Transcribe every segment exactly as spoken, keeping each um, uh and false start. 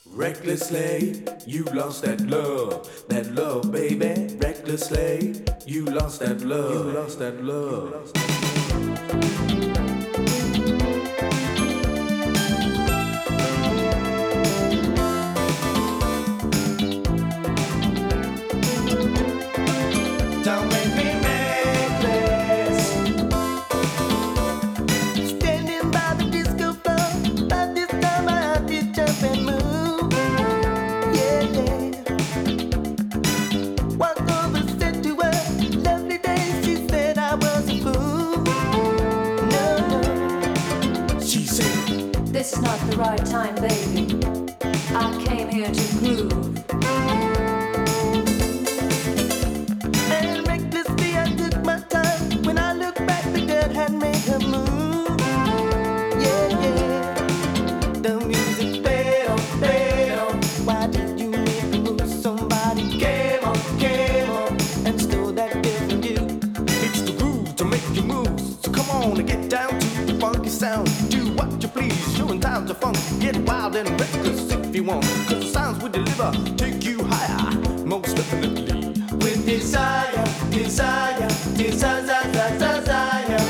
Recklessly, you lost that love, that love, baby. Recklessly, you lost that love, you lost that love. Don't make me reckless. Standing by the disco floor, by this time I have to jump and move. Yeah, yeah. Walk over, said to her, lovely day. She said I was a fool. No, no. She said, this is not the right time, baby. I came here to groove. And recklessly I took my time. When I look back, the girl had made her move. Yeah, yeah. The music played on, played on. Why did you make me move? Somebody came on, came on, and stole that girl from you. it's the groove to make you move. So come on and get down to the funky sound. Do what you please, you're in time to funk. Get wild and reckless if you want. Cause the sounds we deliver take you higher, most definitely. With desire, desire, desire, desire, desire.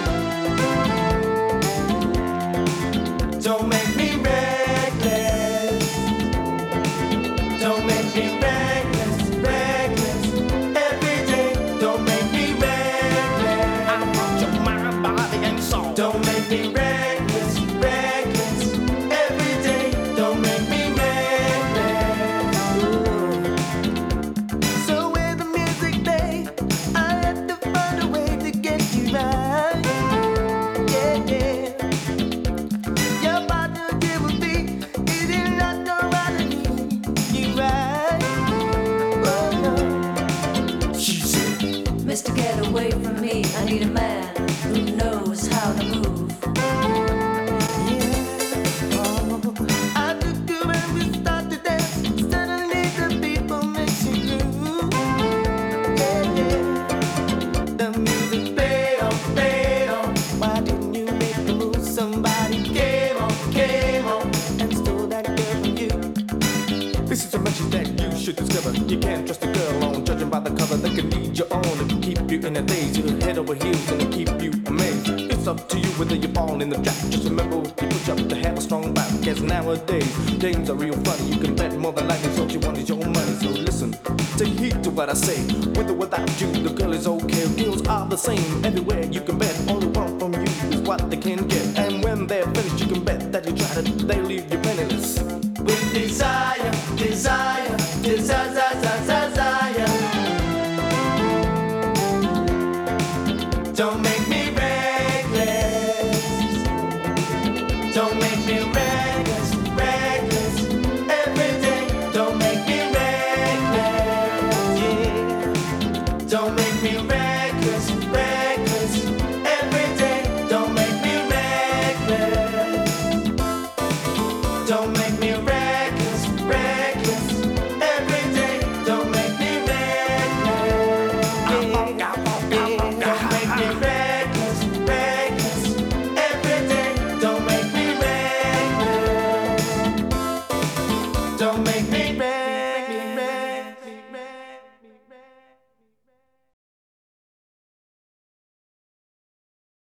Don't make me reckless. Don't make me reckless, reckless. Every day, don't make me reckless. I want your mind, body, and soul. Don't make me reckless, reckless. Every day, don't make me reckless. So with the music play, I had to find a way to get you right. Yeah, yeah. Your partner did with me, it is not no right to you right. Oh no. She said, Mister, get away from me. I need a man who knows how to move. I took you and we started to dance. Suddenly the people makes you groove. Yeah, yeah. The music played on, played on. Why didn't you make the move? Somebody came on, came on, and stole that girl from you. this is a message that you should discover. You can't trust a girl on judging by the cover. That can lead you on and keep you in a daze. You head over heels and keep you amazed. It's up to you whether you fall in the trap. Just remember you push up to have a strong back. Cause nowadays games are real funny. You can bet more than likely so what you want is your money. So listen, take heed to what I say. With or without you, the girl is okay. Girls are the same everywhere. You can bet all they want from you is what they can get. And when they're finished, you can bet that you try to, they leave you penniless. With desire, desire, desire, desire, desire. Don't make me reckless. Don't make me reckless.